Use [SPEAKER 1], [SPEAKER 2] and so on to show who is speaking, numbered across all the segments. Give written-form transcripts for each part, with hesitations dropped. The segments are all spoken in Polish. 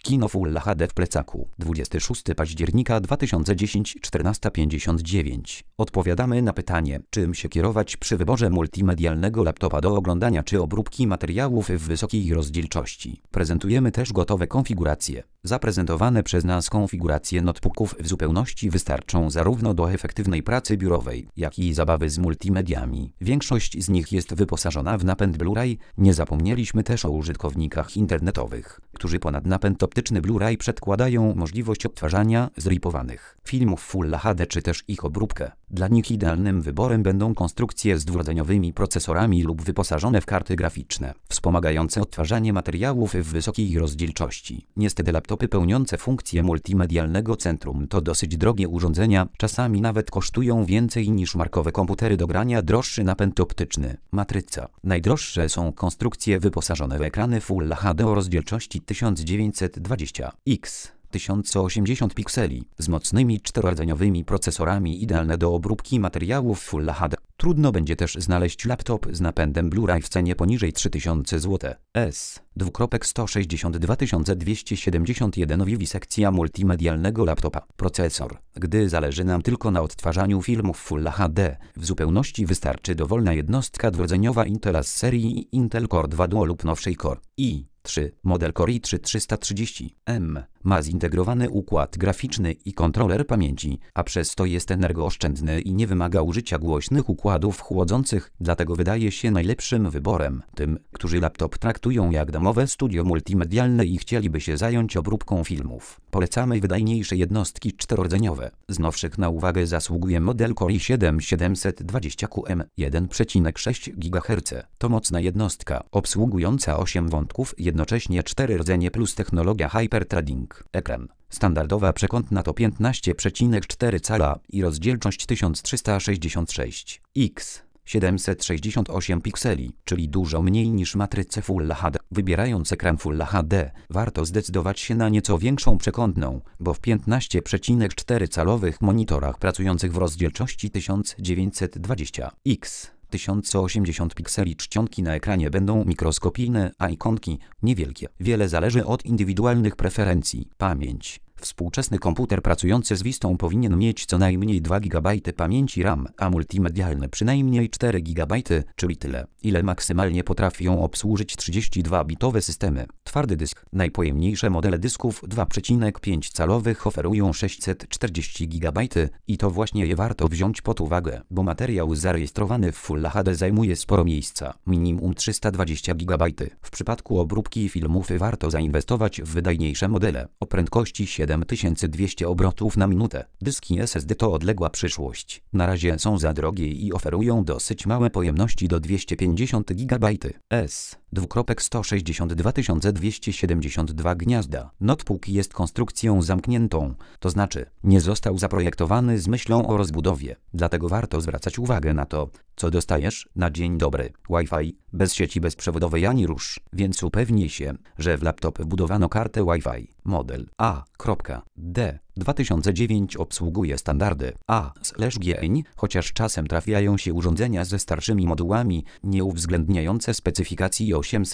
[SPEAKER 1] Kino Full HD w plecaku. 26 października 2010 14:59. Odpowiadamy na pytanie, czym się kierować przy wyborze multimedialnego laptopa do oglądania czy obróbki materiałów w wysokiej rozdzielczości. Prezentujemy też gotowe konfiguracje. Zaprezentowane przez nas konfiguracje notebooków w zupełności wystarczą zarówno do efektywnej pracy biurowej, jak i zabawy z multimediami. Większość z nich jest wyposażona w napęd Blu-ray. Nie zapomnieliśmy też o użytkownikach internetowych, którzy ponad napęd optyczny Blu-ray przedkładają możliwość odtwarzania zripowanych filmów Full HD czy też ich obróbkę. Dla nich idealnym wyborem będą konstrukcje z dwurdzeniowymi procesorami lub wyposażone w karty graficzne, wspomagające odtwarzanie materiałów w wysokiej rozdzielczości. Niestety laptopy pełniące funkcję multimedialnego centrum to dosyć drogie urządzenia, czasami nawet kosztują więcej niż markowe komputery do grania. Droższy napęd optyczny, matryca. Najdroższe są konstrukcje wyposażone w ekrany Full HD o rozdzielczości 1920x. 1080 pikseli, z mocnymi czterorodzeniowymi procesorami, idealne do obróbki materiałów Full HD. Trudno będzie też znaleźć laptop z napędem Blu-ray w cenie poniżej 3000 zł. S.162 271 wisekcja multimedialnego laptopa. Procesor. Gdy zależy nam tylko na odtwarzaniu filmów Full HD, w zupełności wystarczy dowolna jednostka dwurdzeniowa Intela z serii Intel Core 2 Duo lub nowszej Core i3, model Core i3 330M. Ma zintegrowany układ graficzny i kontroler pamięci, a przez to jest energooszczędny i nie wymaga użycia głośnych układów chłodzących, dlatego wydaje się najlepszym wyborem tym, którzy laptop traktują jak domowe studio multimedialne i chcieliby się zająć obróbką filmów. Polecamy wydajniejsze jednostki czterorodzeniowe. Z nowszych na uwagę zasługuje model Core i7 720QM 1,6 GHz. To mocna jednostka, obsługująca 8 wątków, jednocześnie 4 rdzenie plus technologia Hyperthreading. Ekran. Standardowa przekątna to 15,4 cala i rozdzielczość 1366x. 768 pikseli, czyli dużo mniej niż matryce Full HD. Wybierając ekran Full HD, warto zdecydować się na nieco większą przekątną, bo w 15,4 calowych monitorach pracujących w rozdzielczości 1920x 1080 pikseli czcionki na ekranie będą mikroskopijne, a ikonki niewielkie. Wiele zależy od indywidualnych preferencji. Pamięć. Współczesny komputer pracujący z Vistą powinien mieć co najmniej 2 GB pamięci RAM, a multimedialny przynajmniej 4 GB, czyli tyle, ile maksymalnie potrafią obsłużyć 32-bitowe systemy. Twardy dysk. Najpojemniejsze modele dysków 2,5 calowych oferują 640 GB i to właśnie je warto wziąć pod uwagę, bo materiał zarejestrowany w Full HD zajmuje sporo miejsca, minimum 320 GB. W przypadku obróbki filmów warto zainwestować w wydajniejsze modele o prędkości 7200 obrotów na minutę. Dyski SSD to odległa przyszłość. Na razie są za drogie i oferują dosyć małe pojemności do 250 GB. S.162 272 gniazda. Notebook jest konstrukcją zamkniętą, to znaczy nie został zaprojektowany z myślą o rozbudowie. Dlatego warto zwracać uwagę na to, co dostajesz na dzień dobry. Wi-Fi, bez sieci bezprzewodowej ani rusz, więc upewnij się, że w laptop wbudowano kartę Wi-Fi. Model A.D 2009 obsługuje standardy A/GN, chociaż czasem trafiają się urządzenia ze starszymi modułami, nie uwzględniające specyfikacji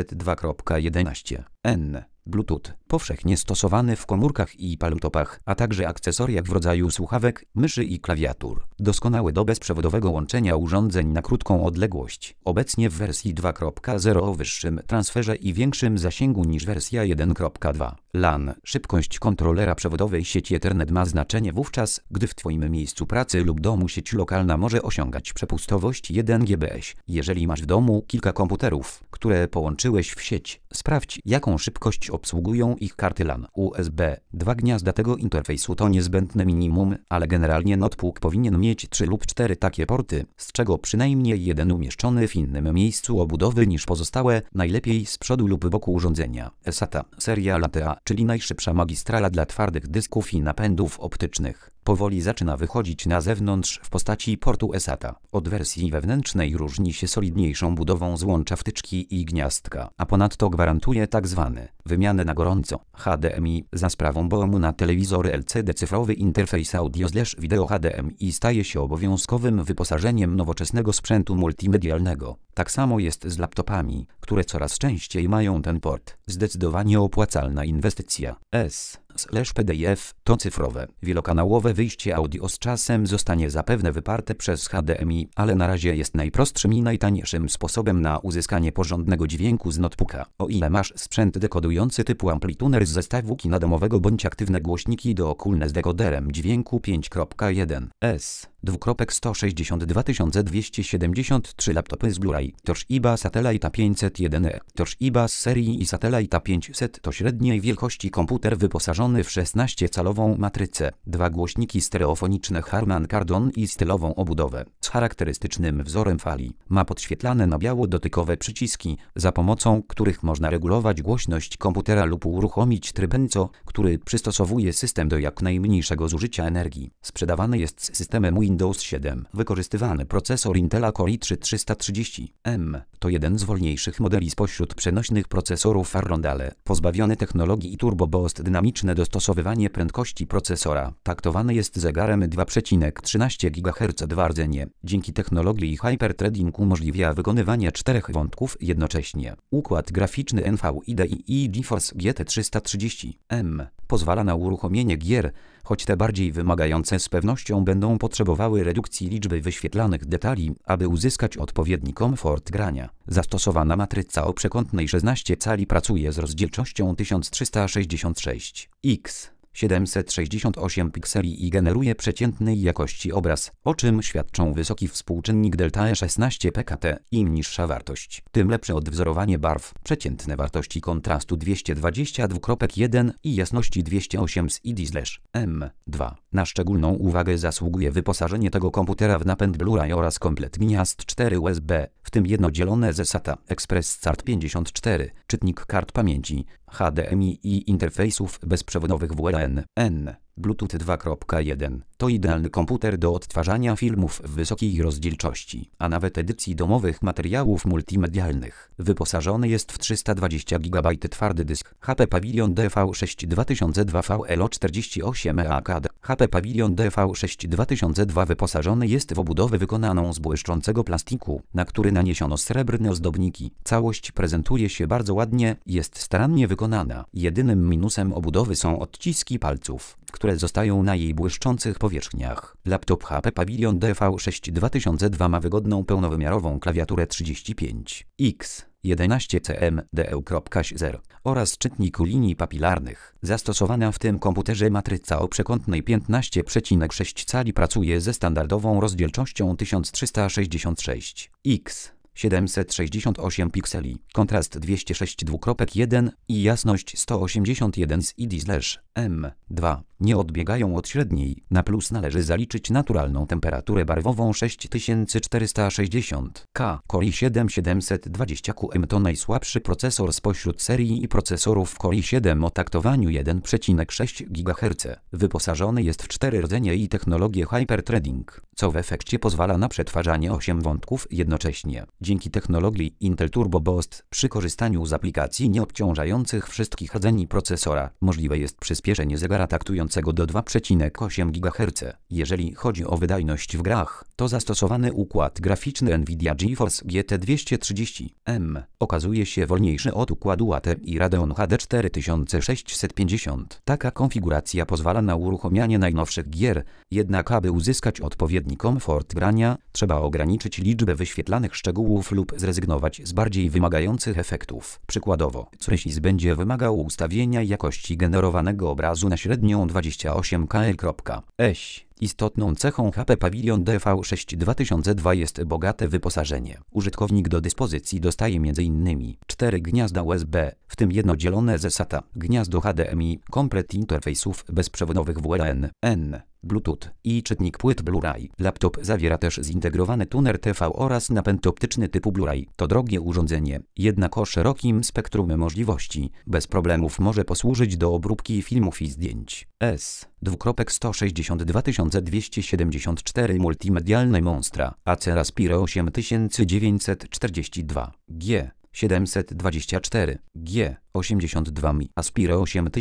[SPEAKER 1] 802.11n. Bluetooth, powszechnie stosowany w komórkach i laptopach, a także akcesoriach w rodzaju słuchawek, myszy i klawiatur. Doskonały do bezprzewodowego łączenia urządzeń na krótką odległość. Obecnie w wersji 2.0 o wyższym transferze i większym zasięgu niż wersja 1.2. LAN. Szybkość kontrolera przewodowej sieci Ethernet ma znaczenie wówczas, gdy w Twoim miejscu pracy lub domu sieć lokalna może osiągać przepustowość 1 Gbps. Jeżeli masz w domu kilka komputerów, które połączyłeś w sieć, sprawdź, jaką szybkość obsługują ich karty LAN. USB. 2 gniazda tego interfejsu to niezbędne minimum, ale generalnie notebook powinien mieć 3 lub 4 takie porty, z czego przynajmniej jeden umieszczony w innym miejscu obudowy niż pozostałe, najlepiej z przodu lub boku urządzenia. SATA. Seria LATA, czyli najszybsza magistrala dla twardych dysków i napędów optycznych. powoli zaczyna wychodzić na zewnątrz w postaci portu eSATA. Od wersji wewnętrznej różni się solidniejszą budową złącza wtyczki i gniazdka, a ponadto gwarantuje tzw. wymianę na gorąco HDMI za sprawą BOM-u na telewizory LCD. Cyfrowy interfejs audio/wideo HDMI staje się obowiązkowym wyposażeniem nowoczesnego sprzętu multimedialnego. Tak samo jest z laptopami, które coraz częściej mają ten port. Zdecydowanie opłacalna inwestycja. S/PDF to cyfrowe, wielokanałowe wyjście audio z czasem zostanie zapewne wyparte przez HDMI, ale na razie jest najprostszym i najtańszym sposobem na uzyskanie porządnego dźwięku z notebooka. O ile masz sprzęt dekodujący typu amplituner z zestawu kina domowego bądź aktywne głośniki dookólne z dekoderem dźwięku 5.1 S/16273 laptopy z Blu-ray Toshiba Satellite 501e Toshiba z serii i Satellite 500 to średniej wielkości komputer wyposażony w 16-calową matrycę, dwa głośniki stereofoniczne Harman Kardon i stylową obudowę z charakterystycznym wzorem fali. Ma podświetlane na biało dotykowe przyciski, za pomocą których można regulować głośność komputera lub uruchomić tryb ENCO, który przystosowuje system do jak najmniejszego zużycia energii. Sprzedawany jest z systemem Windows 7. Wykorzystywany procesor Intela Core i330M to jeden z wolniejszych modeli spośród przenośnych procesorów Arrondale. Pozbawiony technologii i Turbo Boost dynamiczne dostosowywanie prędkości procesora. Taktowany jest zegarem 2,13 GHz. Rdzenie. Dzięki technologii Hyperthreading umożliwia wykonywanie 4 wątków jednocześnie. Układ graficzny NVIDIA GeForce GT 330M pozwala na uruchomienie gier, choć te bardziej wymagające z pewnością będą potrzebowały redukcji liczby wyświetlanych detali, aby uzyskać odpowiedni komfort grania. Zastosowana matryca o przekątnej 16 cali pracuje z rozdzielczością 1366x 768 pikseli i generuje przeciętnej jakości obraz, o czym świadczą wysoki współczynnik delta E16 pkt. Im niższa wartość, tym lepsze odwzorowanie barw, przeciętne wartości kontrastu 222.1 i jasności 208 z ID/M2. Na szczególną uwagę zasługuje wyposażenie tego komputera w napęd Blu-ray oraz komplet gniazd 4 USB, w tym jedno dzielone ze SATA Express SAT 54, czytnik kart pamięci, HDMI i interfejsów bezprzewodowych WLAN, Bluetooth 2.1. To idealny komputer do odtwarzania filmów w wysokiej rozdzielczości, a nawet edycji domowych materiałów multimedialnych. Wyposażony jest w 320 GB twardy dysk HP Pavilion DV6 2002 VLO48 EAKD. HP Pavilion DV6 2002 wyposażony jest w obudowę wykonaną z błyszczącego plastiku, na który naniesiono srebrne ozdobniki. Całość prezentuje się bardzo ładnie, jest starannie wykonana. Jedynym minusem obudowy są odciski palców, które zostają na jej błyszczących powierzchniach. Laptop HP Pavilion DV6 2002 ma wygodną pełnowymiarową klawiaturę 35x11cm oraz czytnik linii papilarnych. Zastosowana w tym komputerze matryca o przekątnej 15,6 cali pracuje ze standardową rozdzielczością 1366x 768 pikseli, kontrast 206.1 i jasność 181 z ID/M2 nie odbiegają od średniej. Na plus należy zaliczyć naturalną temperaturę barwową 6460 K. Core i7 720QM to najsłabszy procesor spośród serii i procesorów Core i7 o taktowaniu 1,6 GHz. Wyposażony jest w 4 rdzenie i technologię Hyperthreading, co w efekcie pozwala na przetwarzanie 8 wątków jednocześnie. Dzięki technologii Intel Turbo Boost przy korzystaniu z aplikacji nieobciążających wszystkich rdzeni procesora możliwe jest przyspieszenie zegara taktującego do 2,8 GHz. Jeżeli chodzi o wydajność w grach, to zastosowany układ graficzny Nvidia GeForce GT 230M okazuje się wolniejszy od układu AT i Radeon HD 4650. Taka konfiguracja pozwala na uruchamianie najnowszych gier, jednak aby uzyskać odpowiedni komfort grania, trzeba ograniczyć liczbę wyświetlanych szczegółów lub zrezygnować z bardziej wymagających efektów. Przykładowo, coś będzie wymagał ustawienia jakości generowanego obrazu na średnią 28 kL.eś. Istotną cechą HP Pavilion DV6 2002 jest bogate wyposażenie. Użytkownik do dyspozycji dostaje m.in. 4 gniazda USB, w tym jedno dzielone ze SATA, gniazdo HDMI, komplet interfejsów bezprzewodowych WLAN, Bluetooth i czytnik płyt Blu-ray. Laptop zawiera też zintegrowany tuner TV oraz napęd optyczny typu Blu-ray. To drogie urządzenie, jednak o szerokim spektrum możliwości. Bez problemów może posłużyć do obróbki filmów i zdjęć. S26274 Multimedialne Monstra Acer Aspire 8942 G 724 G82 Mi Aspire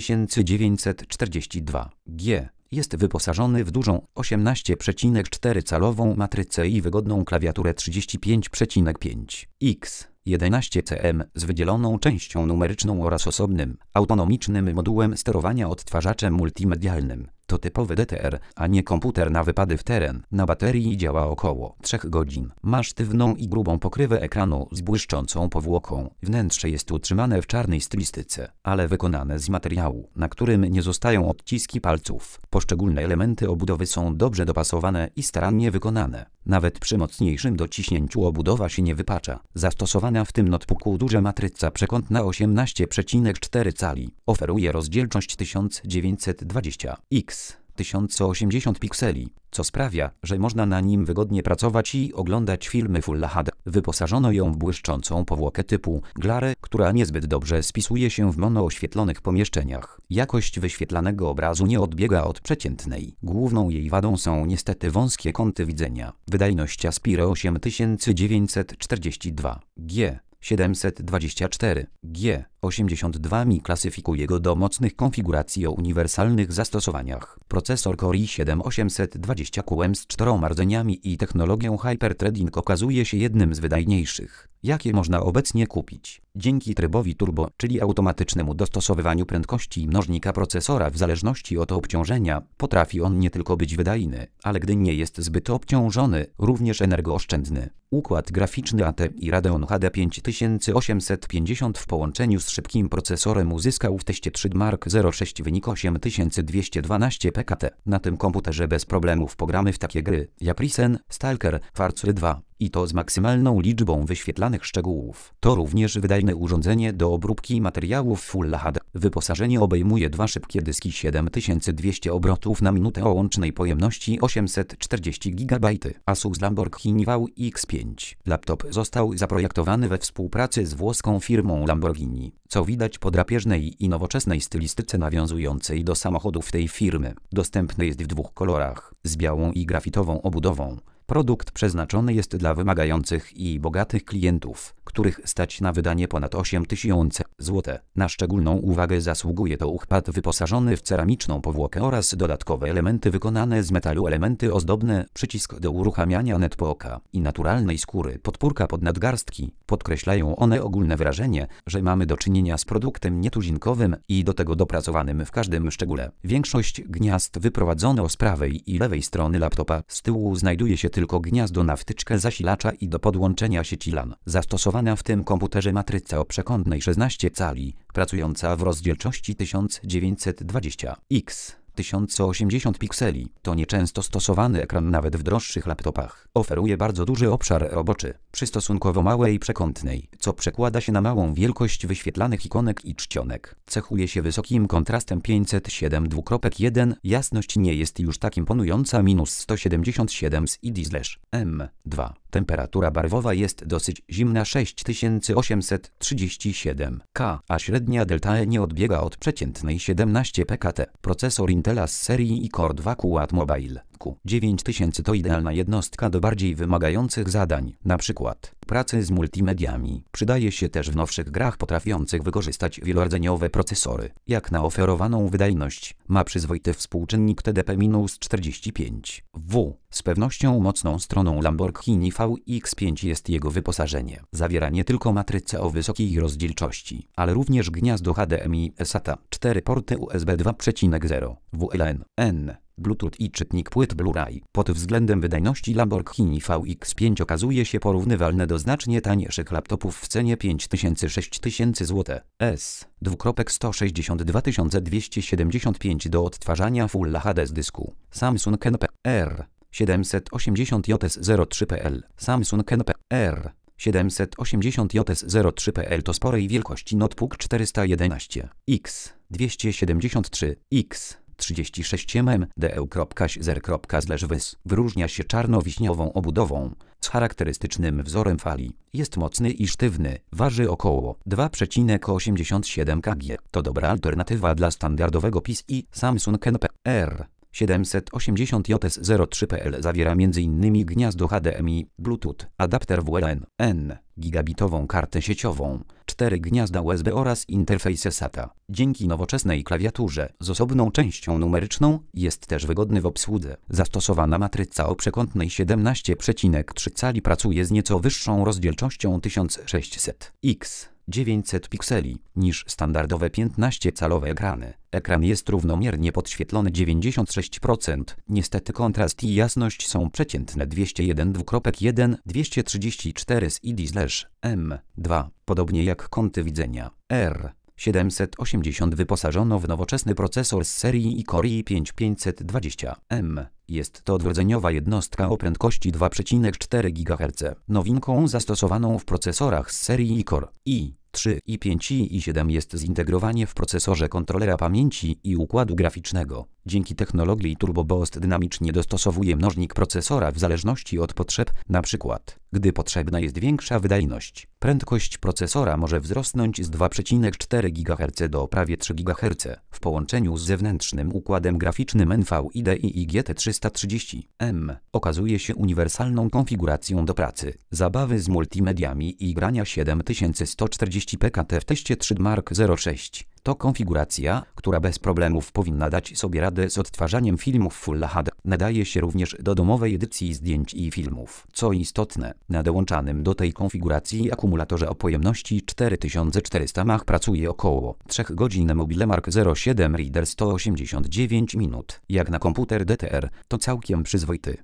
[SPEAKER 1] 8942 G jest wyposażony w dużą 18,4-calową matrycę i wygodną klawiaturę 35,5 X 11 cm z wydzieloną częścią numeryczną oraz osobnym, autonomicznym modułem sterowania odtwarzaczem multimedialnym. To typowy DTR, a nie komputer na wypady w teren. Na baterii działa około 3 godzin. Ma sztywną i grubą pokrywę ekranu z błyszczącą powłoką. Wnętrze jest utrzymane w czarnej stylistyce, ale wykonane z materiału, na którym nie zostają odciski palców. Poszczególne elementy obudowy są dobrze dopasowane i starannie wykonane. Nawet przy mocniejszym dociśnięciu obudowa się nie wypacza. Zastosowana w tym notebooku duża matryca przekątna 18,4 cali oferuje rozdzielczość 1920x 1080 pikseli, co sprawia, że można na nim wygodnie pracować i oglądać filmy Full HD. Wyposażono ją w błyszczącą powłokę typu Glare, która niezbyt dobrze spisuje się w monooświetlonych pomieszczeniach. Jakość wyświetlanego obrazu nie odbiega od przeciętnej. Główną jej wadą są niestety wąskie kąty widzenia. Wydajność Aspire 8942 G 724 G82 Mi klasyfikuje go do mocnych konfiguracji o uniwersalnych zastosowaniach. Procesor Core i7 820QM z 4 rdzeniami i technologią Hyperthreading okazuje się jednym z wydajniejszych, jakie można obecnie kupić. Dzięki trybowi turbo, czyli automatycznemu dostosowywaniu prędkości mnożnika procesora w zależności od obciążenia, potrafi on nie tylko być wydajny, ale gdy nie jest zbyt obciążony, również energooszczędny. Układ graficzny ATI Radeon HD 5850 w połączeniu z szybkim procesorem uzyskał w teście 3D Mark 06 wynik 8212 pkt. Na tym komputerze bez problemów pogramy w takie gry jak Risen, Stalker, Far Cry 2. I to z maksymalną liczbą wyświetlanych szczegółów. To również wydajne urządzenie do obróbki materiałów Full HD. Wyposażenie obejmuje 2 szybkie dyski 7200 obrotów na minutę o łącznej pojemności 840 GB. Asus Lamborghini VX5. Laptop został zaprojektowany we współpracy z włoską firmą Lamborghini, co widać po drapieżnej i nowoczesnej stylistyce nawiązującej do samochodów tej firmy. Dostępny jest w 2 kolorach, z białą i grafitową obudową. Produkt przeznaczony jest dla wymagających i bogatych klientów, których stać na wydanie ponad 8000 zł. Na szczególną uwagę zasługuje to układ wyposażony w ceramiczną powłokę oraz dodatkowe elementy wykonane z metalu, elementy ozdobne, przycisk do uruchamiania netbooka i naturalnej skóry, podpórka pod nadgarstki. Podkreślają one ogólne wrażenie, że mamy do czynienia z produktem nietuzinkowym i do tego dopracowanym w każdym szczególe. Większość gniazd wyprowadzono z prawej i lewej strony laptopa. Z tyłu znajduje się tylko gniazdo na wtyczkę zasilacza i do podłączenia sieci LAN. Zastosowana w tym komputerze matryca o przekątnej 16 cali, pracująca w rozdzielczości 1920x 1080 pikseli. To nieczęsto stosowany ekran nawet w droższych laptopach. Oferuje bardzo duży obszar roboczy, przy stosunkowo małej przekątnej, co przekłada się na małą wielkość wyświetlanych ikonek i czcionek. Cechuje się wysokim kontrastem 507:1. Jasność nie jest już tak imponująca -177 z IDI/M2. Temperatura barwowa jest dosyć zimna 6837 K, a średnia delta E nie odbiega od przeciętnej 17 pkt. Procesor Intela z serii i-Core 2 Quad Mobile Q9000 to idealna jednostka do bardziej wymagających zadań, np. pracy z multimediami. Przydaje się też w nowszych grach potrafiących wykorzystać wielordzeniowe procesory. Jak na oferowaną wydajność, ma przyzwoity współczynnik TDP-45 W. Z pewnością mocną stroną Lamborghini VX5 jest jego wyposażenie. Zawiera nie tylko matrycę o wysokiej rozdzielczości, ale również gniazdo HDMI SATA, 4 porty USB 2.0, WLAN, Bluetooth i czytnik płyt Blu-ray. Pod względem wydajności Lamborghini VX5 okazuje się porównywalne do znacznie tańszych laptopów w cenie 5000–6000 zł. S2.162 do odtwarzania Full HD z dysku. Samsung NP-R 780JS03PL. Samsung NP-R 780JS03PL to sporej wielkości notebook 411 x 273 x 36 mm DEU.SR./WYS. Wyróżnia się czarno-wiśniową obudową z charakterystycznym wzorem fali. Jest mocny i sztywny, waży około 2,87 kg. To dobra alternatywa dla standardowego PiS-i Samsung NP/R 780 JS03PL zawiera m.in. gniazdo HDMI, Bluetooth, adapter WLAN, gigabitową kartę sieciową, 4 gniazda USB oraz interfejs SATA. Dzięki nowoczesnej klawiaturze z osobną częścią numeryczną jest też wygodny w obsłudze. Zastosowana matryca o przekątnej 17,3 cali pracuje z nieco wyższą rozdzielczością 1600x 900 pikseli niż standardowe 15-calowe ekrany. Ekran jest równomiernie podświetlony 96%. Niestety kontrast i jasność są przeciętne 201.1, 234 z ID/M2. Podobnie jak kąty widzenia. R780 wyposażono w nowoczesny procesor z serii i-Core i5-520M. Jest to dwurdzeniowa jednostka o prędkości 2,4 GHz. Nowinką zastosowaną w procesorach z serii i-Core i3, i5 i i7 jest zintegrowanie w procesorze kontrolera pamięci i układu graficznego. Dzięki technologii Turbo Boost dynamicznie dostosowuje mnożnik procesora w zależności od potrzeb, np. gdy potrzebna jest większa wydajność. Prędkość procesora może wzrosnąć z 2,4 GHz do prawie 3 GHz w połączeniu z zewnętrznym układem graficznym NVIDIA GT330M. Okazuje się uniwersalną konfiguracją do pracy, zabawy z multimediami i grania 7140 pkt w teście 3D Mark 06. To konfiguracja, która bez problemów powinna dać sobie radę z odtwarzaniem filmów Full HD. Nadaje się również do domowej edycji zdjęć i filmów. Co istotne, na dołączanym do tej konfiguracji akumulatorze o pojemności 4400 mAh pracuje około 3 godzin. Mobile Mark 07 Reader 189 minut. Jak na komputer DTR, to całkiem przyzwoity.